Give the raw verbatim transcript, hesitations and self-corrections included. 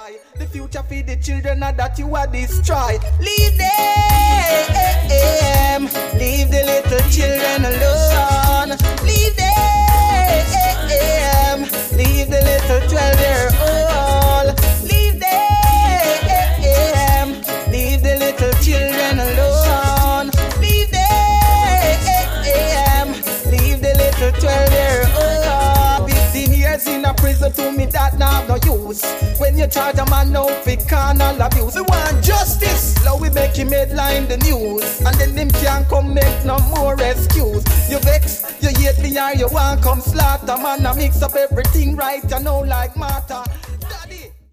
boy. The future for the children are that you are destroy. Leave them, leave the little children alone. Leave them, leave the little twelve year old. Leave them, leave the little children alone. Leave them, leave the little twelve year old. Fifteen years in a prison to me that now no use. When you charge a man out for carnal abuse, we want justice. Now we make him headline the news, and then him can't come make no more excuse. You vex, you hate me or you want come slaughter. Man, I mix up everything right, you know like matter.